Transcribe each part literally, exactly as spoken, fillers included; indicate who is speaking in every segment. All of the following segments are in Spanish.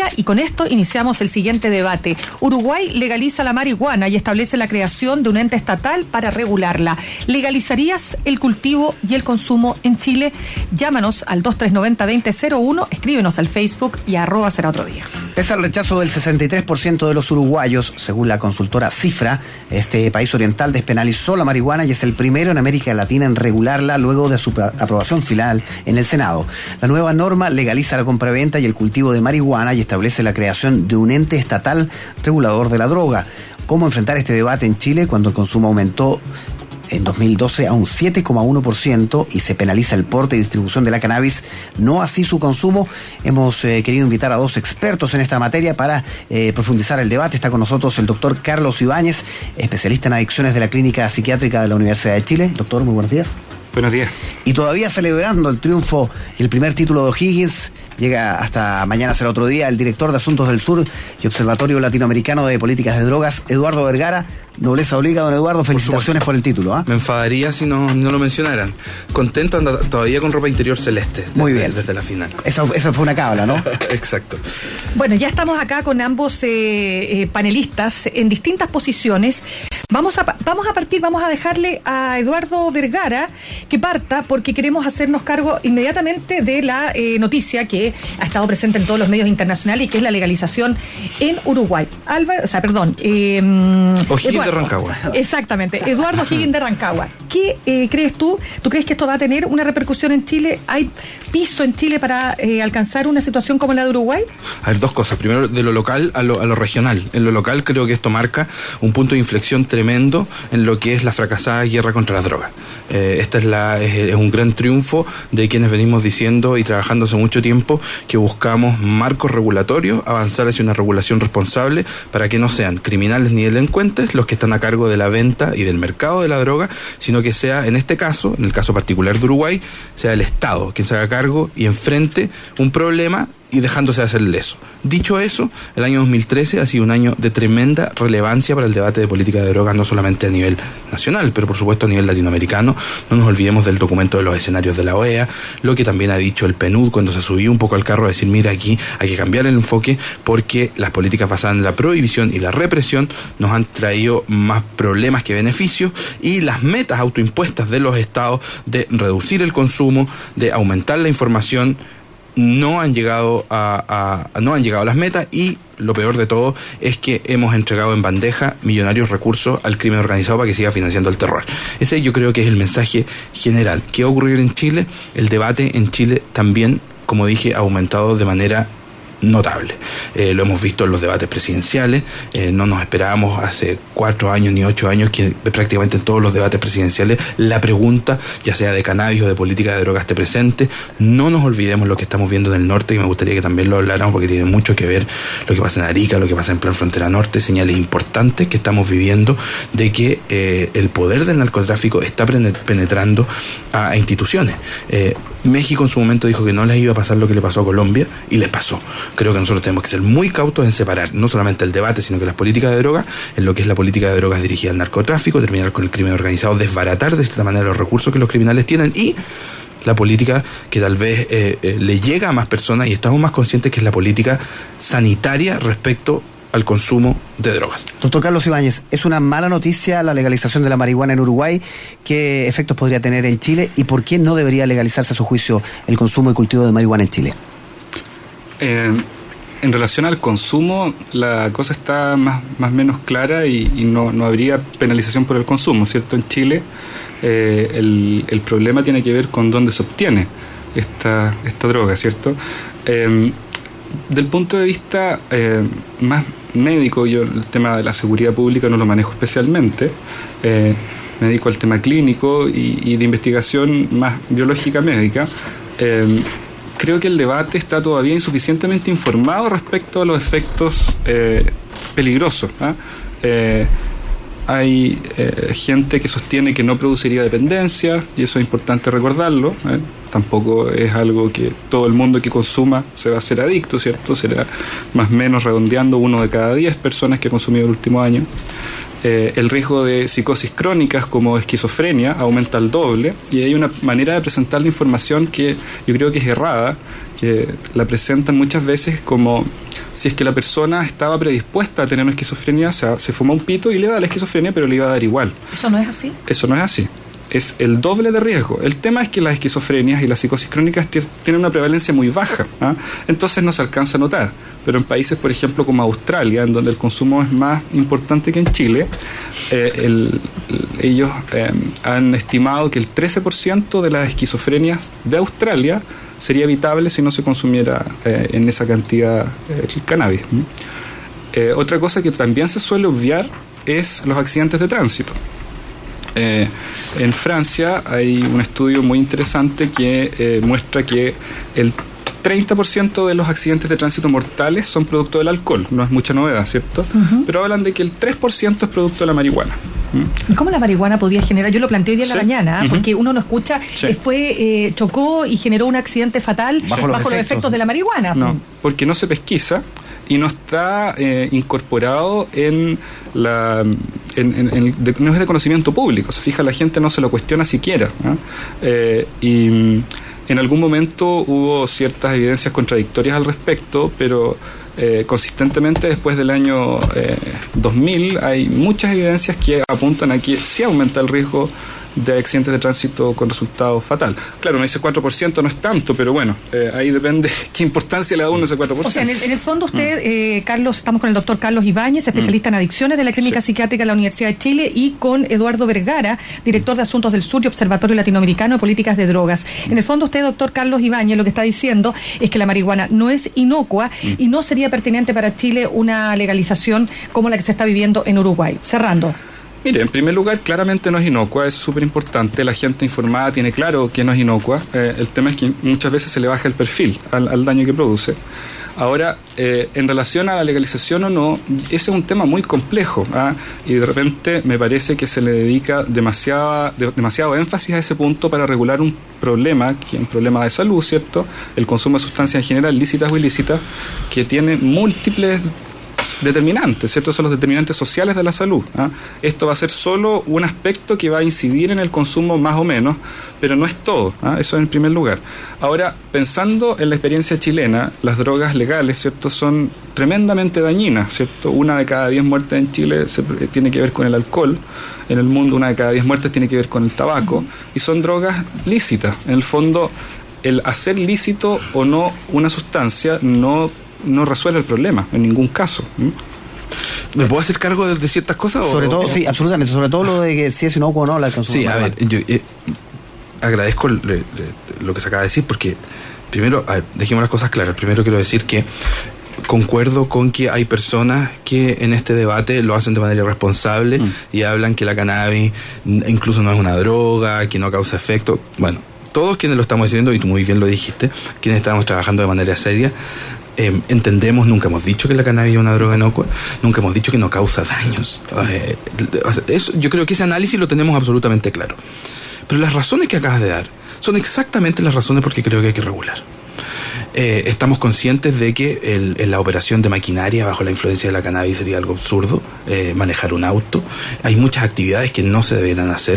Speaker 1: día y con esto iniciamos el siguiente debate. Uruguay legaliza la marihuana y establece la creación de un ente estatal para regularla. ¿Legalizarías el cultivo y el consumo en Chile? Llámanos al dos tres nueve cero, dos cero cero uno, escríbenos al Facebook y arroba será otro día.
Speaker 2: Pese al rechazo del sesenta y tres por ciento de los uruguayos, según la consultora Cifra, este país oriental despenalizó la marihuana y es el primero en América Latina en regularla luego de su aprobación final en el Senado. La nueva norma legaliza la compraventa y el cultivo de marihuana y establece la creación de un ente estatal regulador de la droga. ¿Cómo enfrentar este debate en Chile cuando el consumo aumentó en dos mil doce a un siete coma uno por ciento y se penaliza el porte y distribución de la cannabis, no así su consumo? Hemos eh, querido invitar a dos expertos en esta materia para eh, profundizar el debate. Está con nosotros el doctor Carlos Ibáñez, especialista en adicciones de la Clínica Psiquiátrica de la Universidad de Chile. Doctor, muy buenos días.
Speaker 3: Buenos días.
Speaker 2: Y todavía celebrando el triunfo y el primer título de O'Higgins, llega hasta mañana será otro día el director de Asuntos del Sur y Observatorio Latinoamericano de Políticas de Drogas, Eduardo Vergara. Nobleza obliga, don Eduardo, felicitaciones por, por el título. ¿eh?
Speaker 3: Me enfadaría si no, no lo mencionaran. Contento, anda todavía con ropa interior celeste. Desde,
Speaker 2: Muy bien.
Speaker 3: Desde la final.
Speaker 2: Eso, eso fue una cábala, ¿no?
Speaker 3: Exacto.
Speaker 1: Bueno, ya estamos acá con ambos eh, eh, panelistas en distintas posiciones. Vamos a, vamos a partir, vamos a dejarle a Eduardo Vergara que parta porque queremos hacernos cargo inmediatamente de la eh, noticia que ha estado presente en todos los medios internacionales y que es la legalización en Uruguay. Álvaro, o sea, perdón. Eh,
Speaker 3: O'Higgins de Rancagua.
Speaker 1: Exactamente, Eduardo O'Higgins de Rancagua. ¿Qué eh, crees tú? ¿Tú crees que esto va a tener una repercusión en Chile? ¿Hay piso en Chile para eh, alcanzar una situación como la de Uruguay?
Speaker 3: A ver, dos cosas. Primero, de lo local a lo, a lo regional. En lo local creo que esto marca un punto de inflexión tremendo en lo que es la fracasada guerra contra las drogas. Eh, esta es, la, es, es un gran triunfo de quienes venimos diciendo y trabajando hace mucho tiempo que buscamos marcos regulatorios, avanzar hacia una regulación responsable para que no sean criminales ni delincuentes los que están a cargo de la venta y del mercado de la droga, sino que sea, en este caso, en el caso particular de Uruguay, sea el Estado quien se haga cargo y enfrente un problema y dejándose de hacer leso. Dicho eso, el año dos mil trece ha sido un año de tremenda relevancia para el debate de política de drogas, no solamente a nivel nacional, pero por supuesto a nivel latinoamericano. No nos olvidemos del documento de los escenarios de la O E A, lo que también ha dicho el P N U D cuando se subió un poco al carro a decir, mira, aquí hay que cambiar el enfoque porque las políticas basadas en la prohibición y la represión nos han traído más problemas que beneficios, y las metas autoimpuestas de los estados de reducir el consumo, de aumentar la información, no han llegado a, a no han llegado a las metas, y lo peor de todo es que hemos entregado en bandeja millonarios recursos al crimen organizado para que siga financiando el terror. Ese yo creo que es el mensaje general. ¿Qué va a ocurrir en Chile? El debate en Chile también, como dije, ha aumentado de manera notable. Eh, lo hemos visto en los debates presidenciales. Eh, no nos esperábamos hace cuatro años ni ocho años que prácticamente en todos los debates presidenciales la pregunta, ya sea de cannabis o de política de drogas, esté presente. No nos olvidemos lo que estamos viendo en el norte, y me gustaría que también lo habláramos porque tiene mucho que ver lo que pasa en Arica, lo que pasa en Plan Frontera Norte, señales importantes que estamos viviendo de que eh, el poder del narcotráfico está penetrando a, a instituciones. Eh, México en su momento dijo que no les iba a pasar lo que le pasó a Colombia, y les pasó. Creo que nosotros tenemos que ser muy cautos en separar no solamente el debate, sino que las políticas de drogas, en lo que es la política de drogas dirigida al narcotráfico, terminar con el crimen organizado, desbaratar de cierta manera los recursos que los criminales tienen, y la política que tal vez eh, eh, le llega a más personas, y estamos más conscientes que es la política sanitaria respecto al consumo de drogas.
Speaker 2: Doctor Carlos Ibáñez, ¿es una mala noticia la legalización de la marihuana en Uruguay? ¿Qué efectos podría tener en Chile? ¿Y por qué no debería legalizarse a su juicio el consumo y cultivo de marihuana en Chile?
Speaker 4: Eh, en relación al consumo, la cosa está más más o menos clara, y, y no, no habría penalización por el consumo, ¿cierto? En Chile eh, el, el problema tiene que ver con dónde se obtiene esta, esta droga, ¿cierto? Eh, del punto de vista eh, más médico, yo el tema de la seguridad pública no lo manejo especialmente, eh, me dedico al tema clínico y, y de investigación más biológica médica. Eh, creo que el debate está todavía insuficientemente informado respecto a los efectos eh, peligrosos, ¿eh? Eh, hay eh, gente que sostiene que no produciría dependencia, y eso es importante recordarlo, ¿eh? Tampoco es algo que todo el mundo que consuma se va a hacer adicto, ¿cierto? Será más o menos, redondeando, uno de cada diez personas que ha consumido el último año. Eh, el riesgo de psicosis crónicas como esquizofrenia aumenta al doble, y hay una manera de presentar la información que yo creo que es errada, que la presentan muchas veces como si es que la persona estaba predispuesta a tener una esquizofrenia, o sea, se fuma un pito y le da la esquizofrenia, pero le iba a dar igual.
Speaker 1: ¿Eso no es así?
Speaker 4: Eso no es así. Es el doble de riesgo. El tema es que las esquizofrenias y las psicosis crónicas t- tienen una prevalencia muy baja, ¿eh? Entonces no se alcanza a notar. Pero en países, por ejemplo, como Australia, en donde el consumo es más importante que en Chile, eh, el, el, ellos eh, han estimado que el trece por ciento de las esquizofrenias de Australia sería evitable si no se consumiera eh, en esa cantidad eh, el cannabis. Eh, otra cosa que también se suele obviar es los accidentes de tránsito. Eh, en Francia hay un estudio muy interesante que eh, muestra que el treinta por ciento de los accidentes de tránsito mortales son producto del alcohol. No es mucha novedad, ¿cierto? Uh-huh. Pero hablan de que el tres por ciento es producto de la marihuana.
Speaker 1: ¿Y cómo la marihuana podría generar? Yo lo planteé hoy día en sí. la mañana, uh-huh. porque uno no escucha,
Speaker 4: sí.
Speaker 1: eh, fue, eh, chocó y generó un accidente fatal bajo, bajo los, los efectos de la marihuana.
Speaker 4: No, porque no se pesquisa y no está eh, incorporado en la en, en, en de, no es de conocimiento público. Se fija, la gente no se lo cuestiona siquiera, ¿eh? Eh, y en algún momento hubo ciertas evidencias contradictorias al respecto, pero eh, consistentemente después del año eh, dos mil hay muchas evidencias que apuntan a que sí aumenta el riesgo de accidentes de tránsito con resultado fatal. Claro, uno dice cuatro por ciento, no es tanto, pero bueno, eh, ahí depende qué importancia le da uno ese cuatro por ciento.
Speaker 1: O sea, en el, en el fondo usted, mm. eh, Carlos, estamos con el doctor Carlos Ibáñez, especialista mm. en adicciones de la Clínica sí. Psiquiátrica de la Universidad de Chile, y con Eduardo Vergara, director de Asuntos del Sur y Observatorio Latinoamericano de Políticas de Drogas. Mm. En el fondo usted, doctor Carlos Ibáñez, lo que está diciendo es que la marihuana no es inocua mm. y no sería pertinente para Chile una legalización como la que se está viviendo en Uruguay. Cerrando.
Speaker 4: Mire, en primer lugar, claramente no es inocua, es súper importante, la gente informada tiene claro que no es inocua, eh, el tema es que muchas veces se le baja el perfil al, al daño que produce. Ahora, eh, en relación a la legalización o no, ese es un tema muy complejo, ¿ah? Y de repente me parece que se le dedica demasiada, de, demasiado énfasis a ese punto para regular un problema, que es un problema de salud, ¿cierto? El consumo de sustancias en general, lícitas o ilícitas, que tiene múltiples determinantes, ¿cierto? Son los determinantes sociales de la salud, ¿eh? Esto va a ser solo un aspecto que va a incidir en el consumo más o menos, pero no es todo, ¿eh? Eso en primer lugar. Ahora, pensando en la experiencia chilena, las drogas legales, ¿cierto?, son tremendamente dañinas, ¿cierto? Una de cada diez muertes en Chile se, tiene que ver con el alcohol, en el mundo una de cada diez muertes tiene que ver con el tabaco, uh-huh. y son drogas lícitas. En el fondo, el hacer lícito o no una sustancia no no resuelve el problema en ningún caso.
Speaker 3: ¿Me puedo hacer cargo de, de ciertas cosas?
Speaker 2: Sobre
Speaker 3: o,
Speaker 2: todo,
Speaker 3: o,
Speaker 2: sí, absolutamente. Sobre todo lo de que si es inocuo o no la consumo.
Speaker 3: Sí, a ver, yo eh, agradezco le, le, lo que se acaba de decir, porque primero, a ver, dejemos las cosas claras. Primero quiero decir que concuerdo con que hay personas que en este debate lo hacen de manera irresponsable mm. y hablan que la cannabis incluso no es una droga, que no causa efecto. Bueno, todos quienes lo estamos diciendo, y tú muy bien lo dijiste, quienes estamos trabajando de manera seria, Eh, entendemos, nunca hemos dicho que la cannabis es una droga inocua, nunca hemos dicho que no causa daños. Eh, eso, yo creo que ese análisis lo tenemos absolutamente claro. Pero las razones que acabas de dar son exactamente las razones por que creo que hay que regular. Eh, estamos conscientes de que el, el, la operación de maquinaria bajo la influencia de la cannabis sería algo absurdo, eh, manejar un auto. Hay muchas actividades que no se deberían hacer.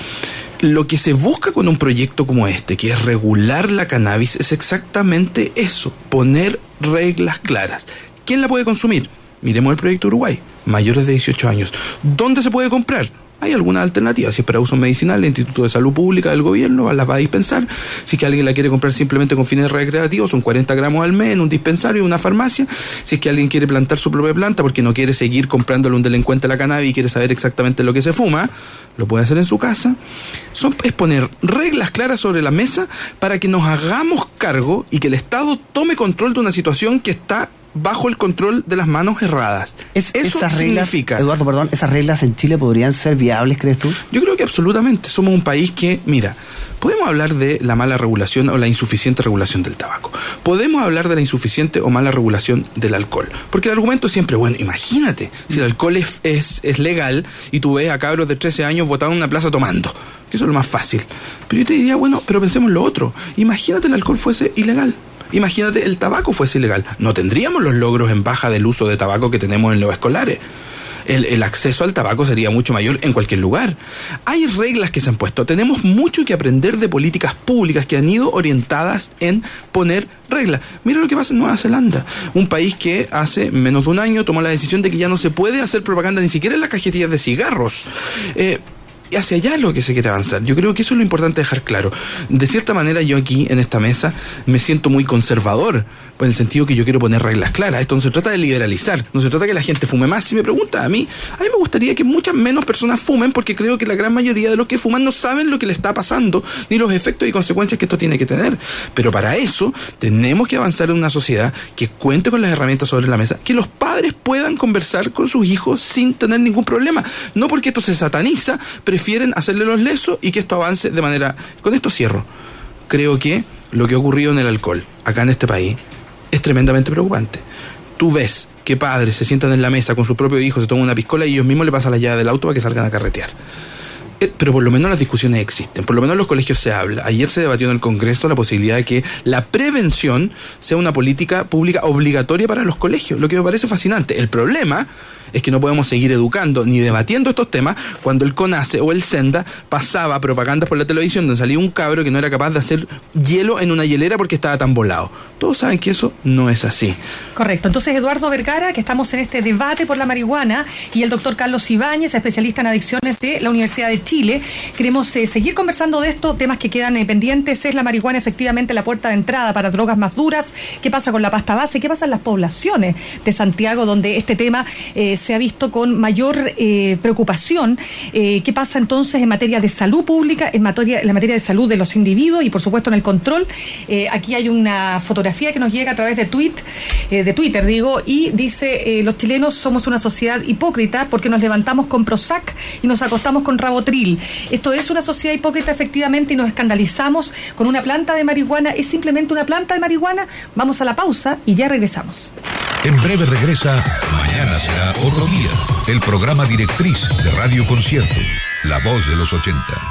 Speaker 3: Lo que se busca con un proyecto como este, que es regular la cannabis, es exactamente eso, poner reglas claras. ¿Quién la puede consumir? Miremos el proyecto Uruguay, mayores de dieciocho años. ¿Dónde se puede comprar? Hay alguna alternativa. Si es para uso medicinal, el Instituto de Salud Pública del Gobierno las va a dispensar. Si es que alguien la quiere comprar simplemente con fines recreativos, son cuarenta gramos al mes en un dispensario, en una farmacia. Si es que alguien quiere plantar su propia planta porque no quiere seguir comprándole a un delincuente la cannabis y quiere saber exactamente lo que se fuma, lo puede hacer en su casa. Son, es poner reglas claras sobre la mesa para que nos hagamos cargo y que el Estado tome control de una situación que está bajo el control de las manos erradas.
Speaker 2: Es,
Speaker 3: Eso
Speaker 2: esas reglas,
Speaker 3: significa...
Speaker 2: Eduardo, perdón, ¿esas reglas en Chile podrían ser viables, crees tú?
Speaker 3: Yo creo que absolutamente. Somos un país que, mira, podemos hablar de la mala regulación o la insuficiente regulación del tabaco. Podemos hablar de la insuficiente o mala regulación del alcohol. Porque el argumento siempre, bueno, imagínate, si el alcohol es, es, es legal y tú ves a cabros de trece años botados en una plaza tomando. Que eso es lo más fácil. Pero yo te diría, bueno, pero pensemos lo otro. Imagínate el alcohol fuese ilegal. Imagínate el tabaco fuese ilegal. No tendríamos los logros en baja del uso de tabaco que tenemos en los escolares. el, el acceso al tabaco sería mucho mayor en cualquier lugar. Hay reglas que se han puesto. Tenemos mucho que aprender de políticas públicas que han ido orientadas en poner reglas. Mira lo que pasa en Nueva Zelanda, un país que hace menos de un año tomó la decisión de que ya no se puede hacer propaganda ni siquiera en las cajetillas de cigarros. Eh, Y hacia allá es lo que se quiere avanzar. Yo creo que eso es lo importante dejar claro. De cierta manera, yo aquí, en esta mesa, me siento muy conservador, en el sentido que yo quiero poner reglas claras. Esto no se trata de liberalizar, no se trata de que la gente fume más. Si me pregunta a mí, a mí me gustaría que muchas menos personas fumen, porque creo que la gran mayoría de los que fuman no saben lo que le está pasando, ni los efectos y consecuencias que esto tiene que tener. Pero para eso, tenemos que avanzar en una sociedad que cuente con las herramientas sobre la mesa, que los padres puedan conversar con sus hijos sin tener ningún problema. No porque esto se sataniza, pero prefieren hacerle los lesos y que esto avance de manera... Con esto cierro. Creo que lo que ha ocurrido en el alcohol, acá en este país, es tremendamente preocupante. Tú ves que padres se sientan en la mesa con su propio hijo, se toman una piscola y ellos mismos le pasan la llave del auto para que salgan a carretear. Eh, pero por lo menos las discusiones existen, por lo menos en los colegios se habla. Ayer se debatió en el Congreso la posibilidad de que la prevención sea una política pública obligatoria para los colegios, lo que me parece fascinante. El problema es que no podemos seguir educando ni debatiendo estos temas cuando el CONACE o el SENDA pasaba propagandas por la televisión donde salía un cabro que no era capaz de hacer hielo en una hielera porque estaba tan volado. Todos saben que eso no es así.
Speaker 1: Correcto. Entonces, Eduardo Vergara, que estamos en este debate por la marihuana, y el doctor Carlos Ibáñez, especialista en adicciones de la Universidad de Chile, queremos eh, seguir conversando de esto, temas que quedan eh, pendientes. ¿Es la marihuana efectivamente la puerta de entrada para drogas más duras? ¿Qué pasa con la pasta base? ¿Qué pasa en las poblaciones de Santiago donde este tema eh, se ha visto con mayor eh, preocupación? Eh, ¿Qué pasa entonces en materia de salud pública, en materia, en la materia de salud de los individuos y por supuesto en el control? Eh, aquí hay una fotografía que nos llega a través de, tweet, eh, de Twitter, digo, y dice, eh, los chilenos somos una sociedad hipócrita porque nos levantamos con Prozac y nos acostamos con Rabotril. Esto es una sociedad hipócrita efectivamente y nos escandalizamos con una planta de marihuana. ¿Es simplemente una planta de marihuana? Vamos a la pausa y ya regresamos.
Speaker 5: En breve regresa Mañana será otro día, el programa directriz de Radio Concierto, la voz de los ochenta.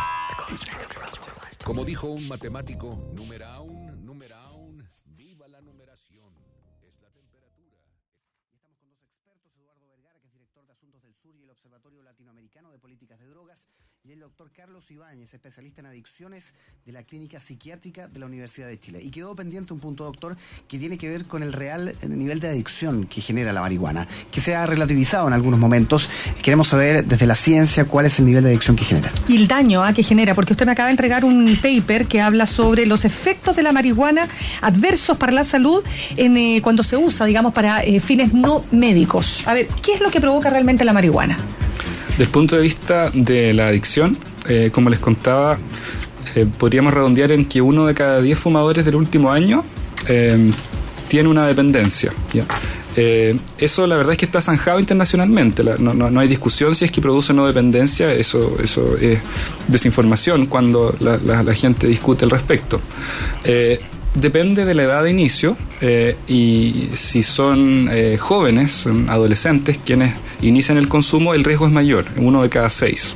Speaker 5: Como dijo un matemático, numeraun, numeraun, viva la numeración, es la temperatura.
Speaker 2: Estamos con dos expertos, Eduardo Vergara, que es director de Asuntos del Sur y el Observatorio Latinoamericano de Políticas de Drogas, y el doctor Carlos Ibáñez, especialista en adicciones de la Clínica Psiquiátrica de la Universidad de Chile. Y quedó pendiente un punto, doctor, que tiene que ver con el real nivel de adicción que genera la marihuana, que se ha relativizado en algunos momentos. Queremos saber desde la ciencia cuál es el nivel de adicción que genera.
Speaker 1: Y el daño ¿eh? que genera, porque usted me acaba de entregar un paper que habla sobre los efectos de la marihuana adversos para la salud en, eh, cuando se usa, digamos, para eh, fines no médicos. A ver, ¿qué es lo que provoca realmente la marihuana?
Speaker 4: Desde el punto de vista de la adicción, eh, como les contaba, eh, podríamos redondear en que uno de cada diez fumadores del último año eh, tiene una dependencia, ¿ya? Eh, eso la verdad es que está zanjado internacionalmente. La, no, no, no hay discusión si es que produce o no dependencia. Eso, eso es desinformación cuando la, la, la gente discute al respecto. Eh, Depende de la edad de inicio eh, y si son eh, jóvenes, son adolescentes quienes inician el consumo, el riesgo es mayor, uno de cada seis.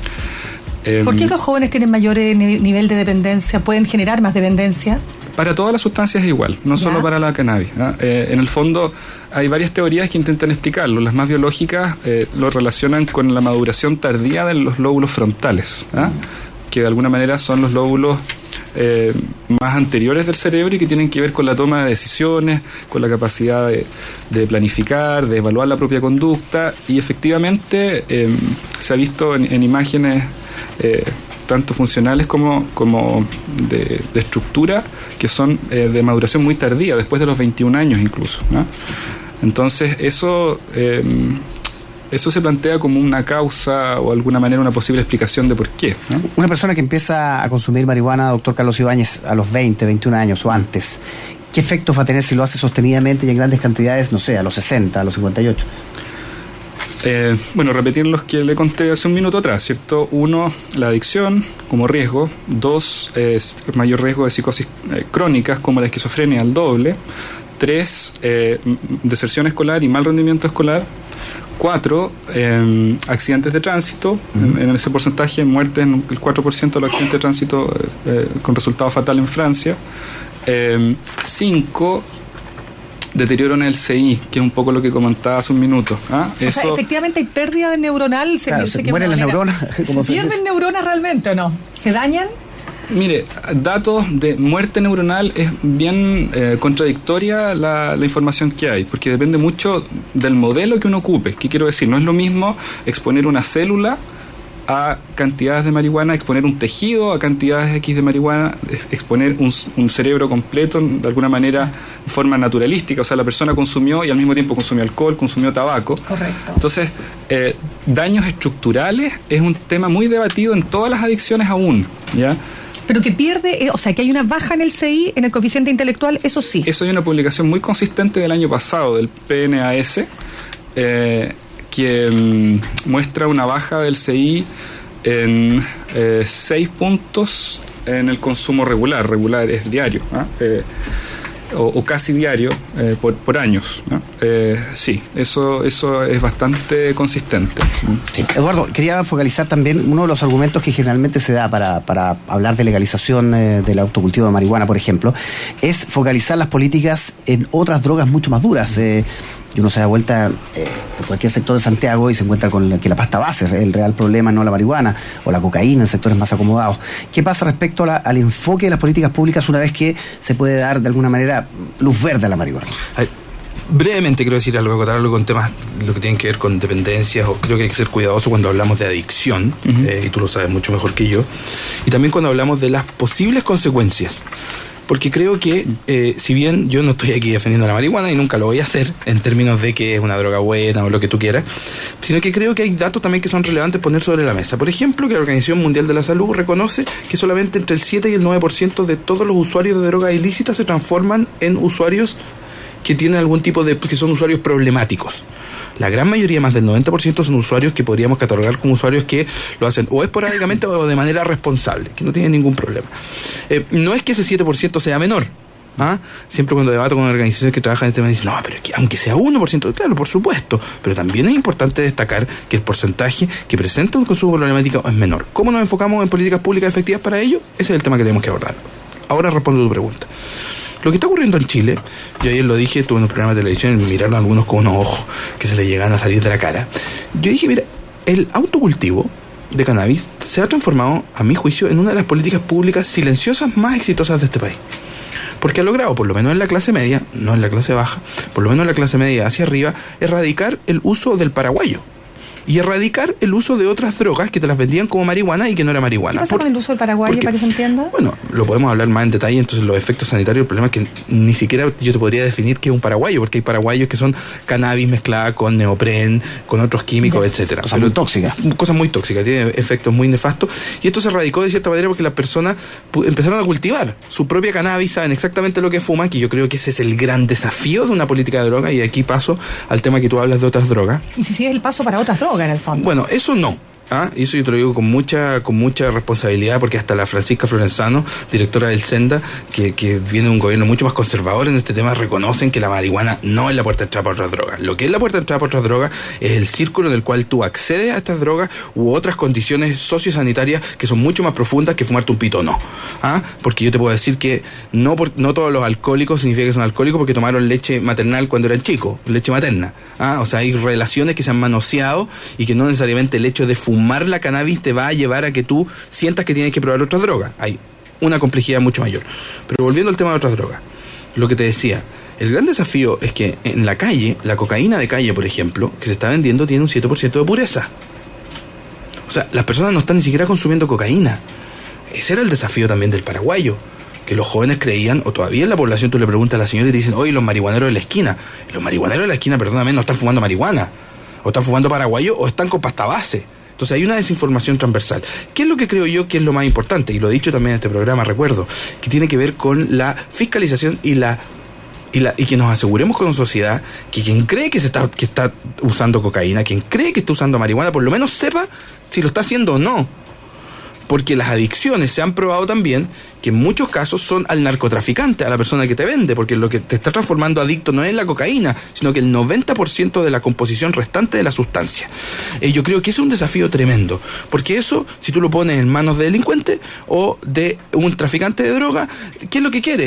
Speaker 4: Eh,
Speaker 1: ¿Por qué los jóvenes tienen mayor eh, nivel de dependencia? ¿Pueden generar más dependencia?
Speaker 4: Para todas las sustancias es igual, no ¿Ya? solo para la cannabis. ¿eh? Eh, en el fondo hay varias teorías que intentan explicarlo. Las más biológicas eh, lo relacionan con la maduración tardía de los lóbulos frontales, ¿eh? que de alguna manera son los lóbulos Eh, más anteriores del cerebro y que tienen que ver con la toma de decisiones, con la capacidad de, de planificar, de evaluar la propia conducta, y efectivamente eh, se ha visto en, en imágenes eh, tanto funcionales como, como de, de estructura que son eh, de maduración muy tardía, después de los veintiún años incluso, ¿no? Entonces eso eh, Eso se plantea como una causa o alguna manera una posible explicación de por qué, ¿no?
Speaker 2: Una persona que empieza a consumir marihuana, doctor Carlos Ibáñez, a los veinte, veintiún años o antes, ¿qué efectos va a tener si lo hace sostenidamente y en grandes cantidades, no sé, a los sesenta, a los cincuenta y ocho?
Speaker 4: Eh, bueno, repetir los que le conté hace un minuto atrás, ¿cierto? Uno, la adicción como riesgo. Dos, eh, mayor riesgo de psicosis eh, crónicas como la esquizofrenia al doble. Tres, eh, deserción escolar y mal rendimiento escolar. Cuatro, eh, accidentes de tránsito, uh-huh. en, en ese porcentaje, muertes en el cuatro por ciento de los accidentes de tránsito eh, con resultado fatal en Francia. Eh, cinco, deterioro en el C I, que es un poco lo que comentaba hace un minuto. ¿ah?
Speaker 1: O
Speaker 4: Eso,
Speaker 1: sea, efectivamente hay pérdida de neuronal. Se,
Speaker 2: claro,
Speaker 1: yo sé
Speaker 2: se
Speaker 1: que
Speaker 2: mueren las
Speaker 1: manera,
Speaker 2: neuronas. ¿Cómo
Speaker 1: ¿Se
Speaker 2: se
Speaker 1: pierden
Speaker 2: dice?
Speaker 1: neuronas realmente o no? ¿Se dañan?
Speaker 4: Mire, datos de muerte neuronal es bien eh, contradictoria la, la información que hay, porque depende mucho del modelo que uno ocupe. ¿Qué quiero decir? No es lo mismo exponer una célula a cantidades de marihuana, exponer un tejido a cantidades X de marihuana, exponer un, un cerebro completo de alguna manera de forma naturalística. O sea, la persona consumió y al mismo tiempo consumió alcohol, consumió tabaco.
Speaker 1: Correcto.
Speaker 4: Entonces, eh, daños estructurales es un tema muy debatido en todas las adicciones aún, ¿ya?
Speaker 1: Pero que pierde, eh, o sea, que hay una baja en el C I, en el coeficiente intelectual, eso sí.
Speaker 4: Eso hay una publicación muy consistente del año pasado, del P N A S, eh, que mm, muestra una baja del C I en eh, seis puntos en el consumo regular, regular es diario, ¿ah? eh, o, o casi diario eh, por, por años, ¿no? Eh, sí, eso eso es bastante consistente.
Speaker 2: Sí. Eduardo, quería focalizar también uno de los argumentos que generalmente se da para, para hablar de legalización eh, del autocultivo de marihuana, por ejemplo, es focalizar las políticas en otras drogas mucho más duras. Eh, y uno se da vuelta eh, por cualquier sector de Santiago y se encuentra con la, que la pasta base es el real problema, no la marihuana o la cocaína en sectores más acomodados. ¿Qué pasa respecto a la, al enfoque de las políticas públicas una vez que se puede dar de alguna manera luz verde a la marihuana?
Speaker 3: Ay, brevemente quiero decir algo, acotar algo con temas lo que tienen que ver con dependencias, o creo que hay que ser cuidadoso cuando hablamos de adicción, uh-huh. eh, y tú lo sabes mucho mejor que yo, y también cuando hablamos de las posibles consecuencias. Porque creo que, eh, si bien yo no estoy aquí defendiendo la marihuana y nunca lo voy a hacer en términos de que es una droga buena o lo que tú quieras, sino que creo que hay datos también que son relevantes poner sobre la mesa. Por ejemplo, que la Organización Mundial de la Salud reconoce que solamente entre el siete y el nueve por ciento de todos los usuarios de drogas ilícitas se transforman en usuarios que tienen algún tipo de, que son usuarios problemáticos. La gran mayoría, más del noventa por ciento, son usuarios que podríamos catalogar como usuarios que lo hacen o esporádicamente o de manera responsable, que no tienen ningún problema. Eh, no es que ese siete por ciento sea menor. ¿Ah? Siempre cuando debato con organizaciones que trabajan en este tema dicen, no, pero es que aunque sea uno por ciento, claro, por supuesto, pero también es importante destacar que el porcentaje que presenta un consumo problemático es menor. ¿Cómo nos enfocamos en políticas públicas efectivas para ello? Ese es el tema que tenemos que abordar. Ahora respondo a tu pregunta. Lo que está ocurriendo en Chile, yo ayer lo dije, estuve en un programa de televisión y me miraron algunos con unos ojos que se les llegan a salir de la cara. Yo dije, mira, el autocultivo de cannabis se ha transformado, a mi juicio, en una de las políticas públicas silenciosas más exitosas de este país. Porque ha logrado, por lo menos en la clase media, no en la clase baja, por lo menos en la clase media hacia arriba, erradicar el uso del paraguayo. Y erradicar el uso de otras drogas que te las vendían como marihuana y que no era marihuana.
Speaker 1: ¿Qué pasa
Speaker 3: Por,
Speaker 1: con el uso del paraguayo,
Speaker 3: porque,
Speaker 1: para que se entienda?
Speaker 3: Bueno, lo podemos hablar más en detalle. Entonces, los efectos sanitarios, el problema es que ni siquiera yo te podría definir qué es un paraguayo, porque hay paraguayos que son cannabis mezclada con neopren, con otros químicos, ya, etcétera.
Speaker 2: Cosas muy tóxicas.
Speaker 3: Cosas muy tóxicas, tiene efectos muy nefastos. Y esto se erradicó de cierta manera porque las personas empezaron a cultivar su propia cannabis, saben exactamente lo que fuman, que yo creo que ese es el gran desafío de una política de droga. Y aquí paso al tema que tú hablas de otras drogas.
Speaker 1: Y si sí es el paso para otras drogas, en el fondo.
Speaker 3: Bueno, eso no. Ah, y eso yo te lo digo con mucha con mucha responsabilidad, porque hasta la Francisca Florenzano, directora del Senda, que, que viene de un gobierno mucho más conservador en este tema, reconocen que la marihuana no es la puerta de entrada para otras drogas. Lo que es la puerta de entrada para otras drogas es el círculo en el cual tú accedes a estas drogas u otras condiciones sociosanitarias que son mucho más profundas que fumarte un pito o no. ¿Ah? Porque yo te puedo decir que no, por, no todos los alcohólicos significa que son alcohólicos porque tomaron leche maternal cuando eran chicos, leche materna. ¿Ah? O sea, hay relaciones que se han manoseado y que no necesariamente el hecho de fumar Fumar la cannabis te va a llevar a que tú sientas que tienes que probar otras drogas. Hay una complejidad mucho mayor. Pero volviendo al tema de otras drogas, lo que te decía, el gran desafío es que en la calle, la cocaína de calle, por ejemplo, que se está vendiendo, tiene un siete por ciento de pureza. O sea, las personas no están ni siquiera consumiendo cocaína. Ese era el desafío también del paraguayo, que los jóvenes creían, o todavía en la población tú le preguntas a la señora y te dicen, oye, los marihuaneros de la esquina. Y los marihuaneros de la esquina, perdóname, no están fumando marihuana. O están fumando paraguayo o están con pasta base. Entonces hay una desinformación transversal. ¿Qué es lo que creo yo que es lo más importante? Y lo he dicho también en este programa, recuerdo, que tiene que ver con la fiscalización y la y, la, y que nos aseguremos como sociedad que quien cree que se está que está usando cocaína, quien cree que está usando marihuana, por lo menos sepa si lo está haciendo o no. Porque las adicciones se han probado también que en muchos casos son al narcotraficante, a la persona que te vende, porque lo que te está transformando adicto no es la cocaína, sino que el noventa por ciento de la composición restante de la sustancia. Eh, yo creo que es un desafío tremendo, porque eso, si tú lo pones en manos de delincuentes o de un traficante de droga, ¿qué es lo que quiere?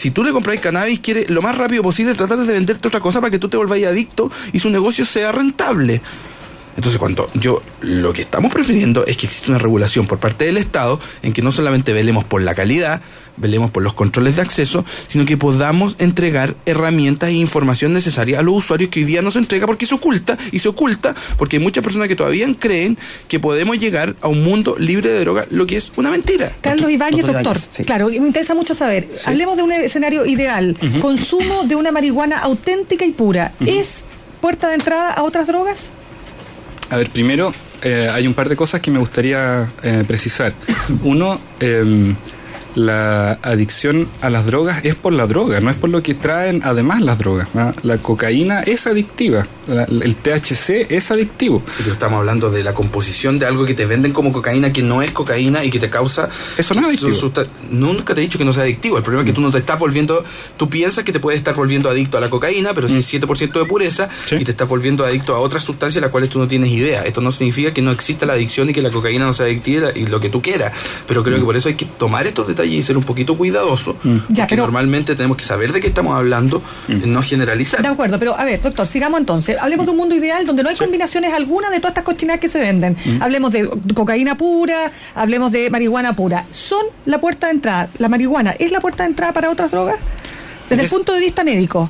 Speaker 3: Si tú le compras cannabis, quiere lo más rápido posible tratar de venderte otra cosa para que tú te volváis adicto y su negocio sea rentable. Entonces, cuando yo lo que estamos prefiriendo es que exista una regulación por parte del Estado en que no solamente velemos por la calidad, velemos por los controles de acceso, sino que podamos entregar herramientas e información necesaria a los usuarios que hoy día no se entrega porque se oculta, y se oculta porque hay muchas personas que todavía creen que podemos llegar a un mundo libre de droga, lo que es una mentira.
Speaker 1: Carlos Ibáñez, doctor, doctor
Speaker 2: sí.
Speaker 1: Claro, me interesa mucho saber, sí. Hablemos de un escenario ideal, uh-huh. Consumo de una marihuana auténtica y pura, uh-huh. ¿Es puerta de entrada a otras drogas?
Speaker 4: A ver, primero eh, hay un par de cosas que me gustaría eh, precisar. Uno, eh, la adicción a las drogas es por la droga, no es por lo que traen además las drogas, ¿no? La cocaína es adictiva, la, el T H C es adictivo.
Speaker 3: Sí, pero estamos hablando de la composición de algo que te venden como cocaína, que no es cocaína y que te causa...
Speaker 4: Eso no es adictivo.
Speaker 3: Susta- Nunca te he dicho que no sea adictivo. El problema es que tú no te estás volviendo... Tú piensas que te puedes estar volviendo adicto a la cocaína, pero si es siete por ciento de pureza, ¿sí? Y te estás volviendo adicto a otras sustancias de las cuales tú no tienes idea. Esto no significa que no exista la adicción y que la cocaína no sea adictiva y lo que tú quieras. Pero creo mm. que por eso hay que tomar estos detalles y ser un poquito cuidadoso, mm. porque ya, pero, normalmente tenemos que saber de qué estamos hablando, mm. no generalizar.
Speaker 1: De acuerdo, pero a ver, doctor, sigamos entonces. Hablemos mm. de un mundo ideal donde no hay sí. combinaciones alguna de todas estas cochinadas que se venden. Mm. Hablemos de cocaína pura, hablemos de marihuana pura. ¿Son la puerta de entrada? ¿La marihuana es la puerta de entrada para otras drogas? Desde es... el punto de vista médico.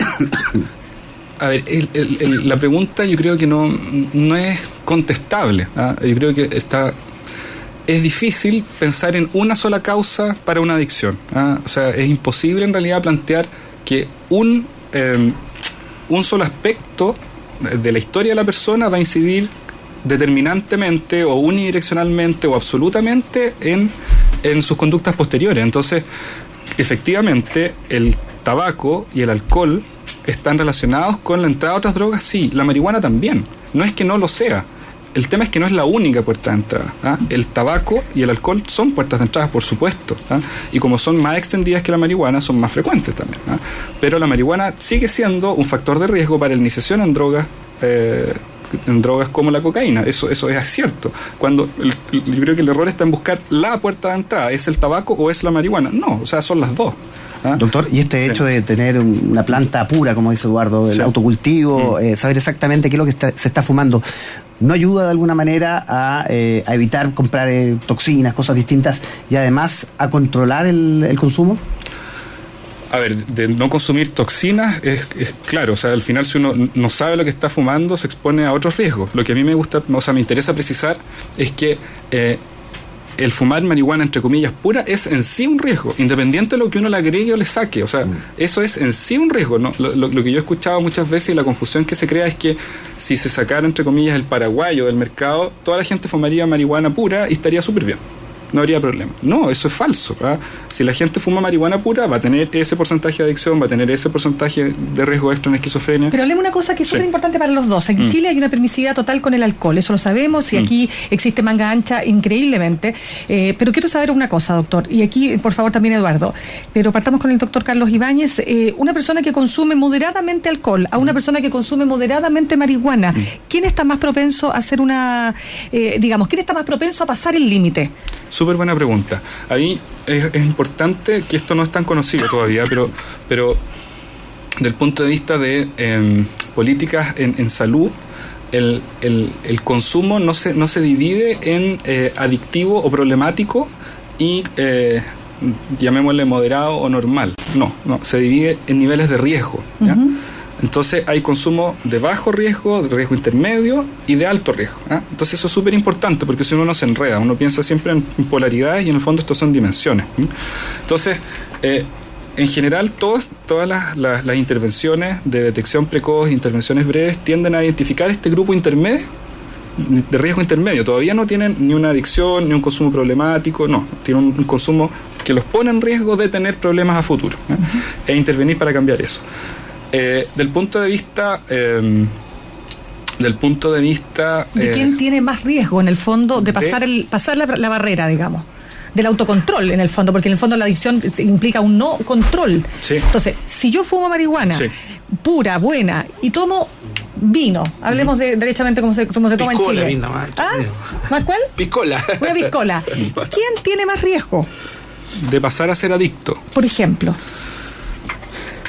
Speaker 4: A ver, el, el, el, la pregunta yo creo que no, no es contestable. ¿ah? Yo creo que está... Es difícil pensar en una sola causa para una adicción. ¿ah? O sea, es imposible en realidad plantear que un, eh, un solo aspecto de la historia de la persona va a incidir determinantemente o unidireccionalmente o absolutamente en, en sus conductas posteriores. Entonces, efectivamente, el tabaco y el alcohol están relacionados con la entrada a otras drogas, sí, la marihuana también. No es que no lo sea. El tema es que no es la única puerta de entrada. ¿ah? El tabaco y el alcohol son puertas de entrada, por supuesto. ¿ah? Y como son más extendidas que la marihuana, son más frecuentes también. ¿ah? Pero la marihuana sigue siendo un factor de riesgo para la iniciación en drogas, eh, en drogas como la cocaína. Eso, eso es cierto. Cuando el, yo creo que el error está en buscar la puerta de entrada. ¿Es el tabaco o es la marihuana? No, o sea, son las dos. ¿Ah?
Speaker 2: Doctor, y este hecho sí. de tener una planta pura, como dice Eduardo, el sí. autocultivo, mm. eh, saber exactamente qué es lo que está, se está fumando, ¿no ayuda de alguna manera a, eh, a evitar comprar eh, toxinas, cosas distintas, y además a controlar el, el consumo?
Speaker 4: A ver, de no consumir toxinas es, es claro, o sea, al final si uno no sabe lo que está fumando se expone a otros riesgos. Lo que a mí me gusta, o sea, me interesa precisar es que eh, el fumar marihuana, entre comillas, pura, es en sí un riesgo, independiente de lo que uno le agregue o le saque. O sea, mm. eso es en sí un riesgo, ¿no? Lo, lo, lo que yo he escuchado muchas veces y la confusión que se crea es que si se sacara, entre comillas, el paraguayo del mercado, toda la gente fumaría marihuana pura y estaría súper bien. No habría problema. No, eso es falso. ¿ah? Si la gente fuma marihuana pura, va a tener ese porcentaje de adicción, va a tener ese porcentaje de riesgo extra en esquizofrenia.
Speaker 1: Pero hablemos una cosa que es súper sí. importante para los dos. En mm. Chile hay una permisividad total con el alcohol, eso lo sabemos, y mm. aquí existe manga ancha increíblemente. Eh, pero quiero saber una cosa, doctor, y aquí, por favor, también Eduardo. Pero partamos con el doctor Carlos Ibáñez. Eh, una persona que consume moderadamente alcohol, a una persona que consume moderadamente marihuana, mm. ¿quién está más propenso a hacer una, eh, digamos, quién está más propenso a pasar el límite?
Speaker 4: Súper buena pregunta. Ahí es, es importante que esto no es tan conocido todavía, pero, pero del punto de vista de eh, políticas en, en salud, el, el, el consumo no se, no se divide en eh, adictivo o problemático y eh, llamémosle moderado o normal. No, no, se divide en niveles de riesgo. ¿ya? Uh-huh. Entonces hay consumo de bajo riesgo, de riesgo intermedio y de alto riesgo. ¿eh? Entonces eso es súper importante porque si uno no se enreda, uno piensa siempre en polaridades y en el fondo estos son dimensiones. ¿eh? Entonces, eh, en general todas, todas las, las, las intervenciones de detección precoz, intervenciones breves, tienden a identificar este grupo intermedio, de riesgo intermedio. Todavía no tienen ni una adicción, ni un consumo problemático, no, tienen un, un consumo que los pone en riesgo de tener problemas a futuro. ¿eh? Uh-huh. E intervenir para cambiar eso. Eh, del punto de vista eh, del punto de vista
Speaker 1: ¿de eh, quién tiene más riesgo en el fondo de pasar de, el pasar la, la barrera, digamos, del autocontrol en el fondo, porque en el fondo la adicción implica un no control?
Speaker 4: Sí.
Speaker 1: Entonces, si yo fumo marihuana sí. pura, buena, y tomo vino, hablemos de, derechamente como se, como se toma
Speaker 3: piscola,
Speaker 1: en Chile.
Speaker 3: Vino, más,
Speaker 1: ¿Ah? ¿Más cuál?
Speaker 3: Piscola.
Speaker 1: Una piscola. ¿Quién tiene más riesgo
Speaker 4: de pasar a ser adicto?
Speaker 1: Por ejemplo.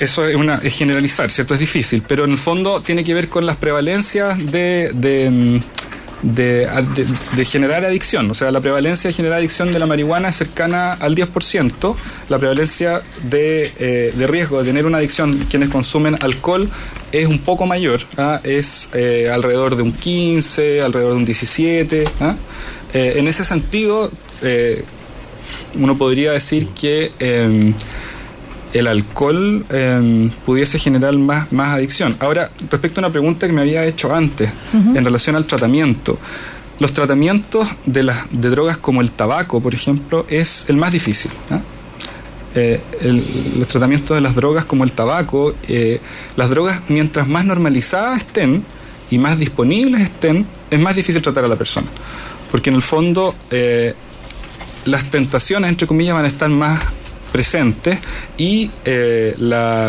Speaker 4: eso es, una, es generalizar, ¿cierto? Es difícil, pero en el fondo tiene que ver con las prevalencias de, de, de, de, de generar adicción. O sea, la prevalencia de generar adicción de la marihuana es cercana al diez por ciento. La prevalencia de, eh, de riesgo de tener una adicción quienes consumen alcohol es un poco mayor, ¿ah? Es eh, alrededor de un quince, alrededor de un diecisiete. ¿Ah? Eh, en ese sentido, eh, uno podría decir que eh, el alcohol eh, pudiese generar más, más adicción. Ahora, respecto a una pregunta que me había hecho antes, uh-huh. en relación al tratamiento. Los tratamientos de, las, de drogas como el tabaco, por ejemplo, es el más difícil. ¿Ah? Eh, el, los tratamientos de las drogas como el tabaco, eh, las drogas mientras más normalizadas estén y más disponibles estén, es más difícil tratar a la persona. Porque en el fondo eh, las tentaciones, entre comillas, van a estar más presentes y eh, la,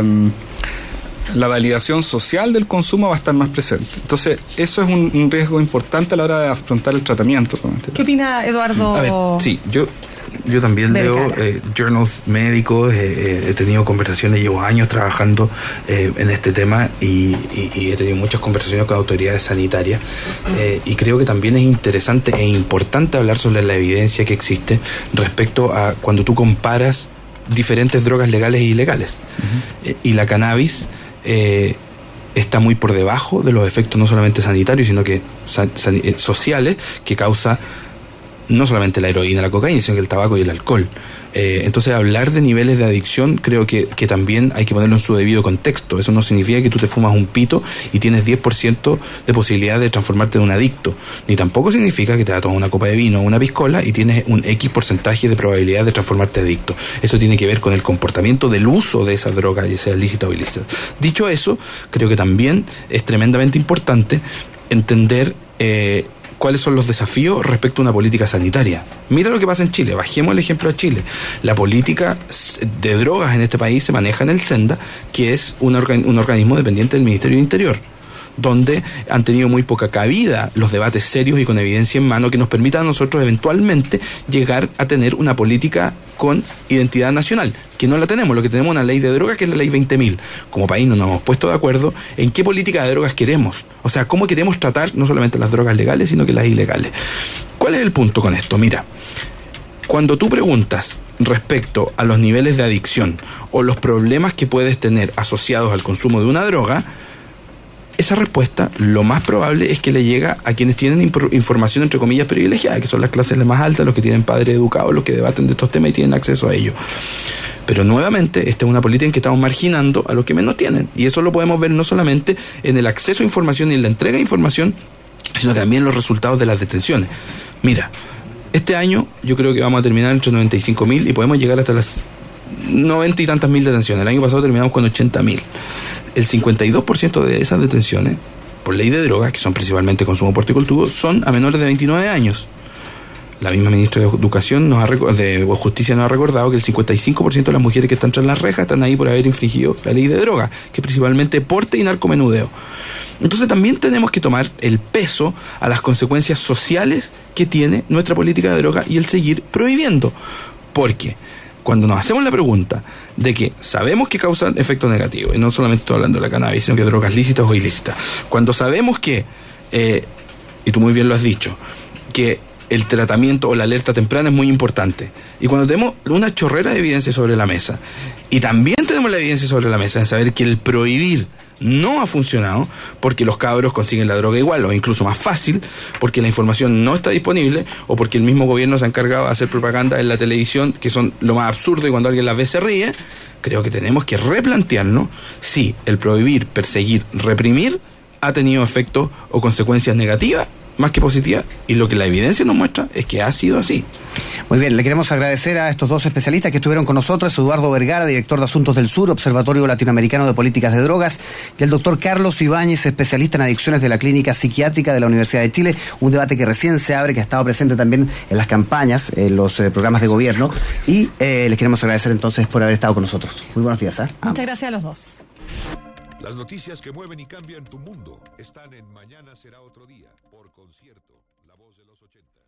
Speaker 4: la validación social del consumo va a estar más presente. Entonces, eso es un, un riesgo importante a la hora de afrontar el tratamiento.
Speaker 1: ¿Qué opina Eduardo?
Speaker 3: A ver, sí, yo... Yo también leo eh, journals médicos, eh, he tenido conversaciones, llevo años trabajando eh, en este tema y, y, y he tenido muchas conversaciones con autoridades sanitarias eh, y creo que también es interesante e importante hablar sobre la evidencia que existe respecto a cuando tú comparas diferentes drogas legales e ilegales. Uh-huh. Eh, y la cannabis eh, está muy por debajo de los efectos no solamente sanitarios, sino que san, san, eh, sociales que causa no solamente la heroína, la cocaína, sino que el tabaco y el alcohol. Eh, entonces, hablar de niveles de adicción creo que, que también hay que ponerlo en su debido contexto. Eso no significa que tú te fumas un pito y tienes diez por ciento de posibilidad de transformarte en un adicto. Ni tampoco significa que te vas a tomar una copa de vino o una piscola y tienes un X porcentaje de probabilidad de transformarte en adicto. Eso tiene que ver con el comportamiento del uso de esa droga, ya sea lícita o ilícita. Dicho eso, creo que también es tremendamente importante entender eh, cuáles son los desafíos respecto a una política sanitaria. Mira lo que pasa en Chile, bajemos el ejemplo a Chile. La política de drogas en este país se maneja en el SENDA, que es un, organ- un organismo dependiente del Ministerio del Interior, donde han tenido muy poca cabida los debates serios y con evidencia en mano que nos permitan a nosotros eventualmente llegar a tener una política con identidad nacional, que no la tenemos. Lo que tenemos es una ley de drogas, que es la ley veinte mil. Como país no nos hemos puesto de acuerdo en qué política de drogas queremos. O sea, cómo queremos tratar no solamente las drogas legales, sino que las ilegales. ¿Cuál es el punto con esto? Mira, cuando tú preguntas respecto a los niveles de adicción o los problemas que puedes tener asociados al consumo de una droga, esa respuesta lo más probable es que le llega a quienes tienen impro- información entre comillas privilegiada, que son las clases más altas, los que tienen padres educados, los que debaten de estos temas y tienen acceso a ellos. Pero nuevamente, esta es una política en que estamos marginando a los que menos tienen, y eso lo podemos ver no solamente en el acceso a información y en la entrega de información, sino también en los resultados de las detenciones. Mira, este año yo creo que vamos a terminar entre noventa y cinco mil y podemos llegar hasta las noventa y tantas mil detenciones. El año pasado terminamos con ochenta mil. El cincuenta y dos por ciento de esas detenciones, por ley de drogas, que son principalmente consumo por tubo, son a menores de veintinueve años. La misma ministra de Educación nos ha de Justicia nos ha recordado que el cincuenta y cinco por ciento de las mujeres que están tras las rejas están ahí por haber infringido la ley de drogas, que es principalmente porte y narcomenudeo. Entonces también tenemos que tomar el peso a las consecuencias sociales que tiene nuestra política de droga y el seguir prohibiendo. Porque cuando nos hacemos la pregunta de que sabemos que causan efectos negativos, y no solamente estoy hablando de la cannabis, sino que drogas lícitas o ilícitas, cuando sabemos que, eh, y tú muy bien lo has dicho, que el tratamiento o la alerta temprana es muy importante, y cuando tenemos una chorrera de evidencia sobre la mesa, y también tenemos la evidencia sobre la mesa de saber que el prohibir no ha funcionado, porque los cabros consiguen la droga igual o incluso más fácil, porque la información no está disponible o porque el mismo gobierno se ha encargado de hacer propaganda en la televisión, que son lo más absurdo, y cuando alguien las ve se ríe. Creo que tenemos que replantearnos si el prohibir, perseguir, reprimir ha tenido efectos o consecuencias negativas más que positivas, y lo que la evidencia nos muestra es que ha sido así.
Speaker 2: Muy bien, le queremos agradecer a estos dos especialistas que estuvieron con nosotros, Eduardo Vergara, director de Asuntos del Sur, Observatorio Latinoamericano de Políticas de Drogas, y el doctor Carlos Ibáñez, especialista en adicciones de la Clínica Psiquiátrica de la Universidad de Chile, un debate que recién se abre, que ha estado presente también en las campañas, en los eh, programas de gobierno, y eh, les queremos agradecer entonces por haber estado con nosotros. Muy buenos días. ¿eh?
Speaker 1: Muchas gracias a los dos.
Speaker 5: Las noticias que mueven y cambian tu mundo están en Mañana será otro día, por Concierto, La Voz de los ochenta.